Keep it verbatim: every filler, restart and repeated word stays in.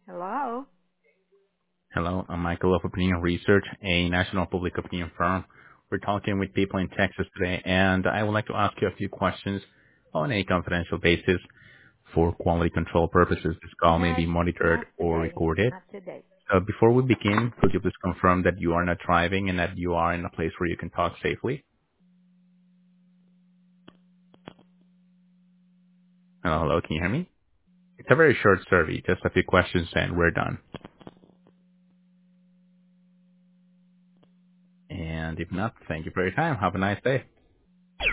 Hello? Hello, I'm Michael of Opinion Research, a national public opinion firm. We're talking with people in Texas today, and I would like to ask you a few questions on a confidential basis for quality control purposes. This call may Not, be monitored not or today. recorded. Not today. So before we begin, could you please confirm that you are not driving and that you are in a place where you can talk safely? Hello, hello, can you hear me? It's a very short survey, just a few questions and we're done. And if not, thank you for your time. Have a nice day.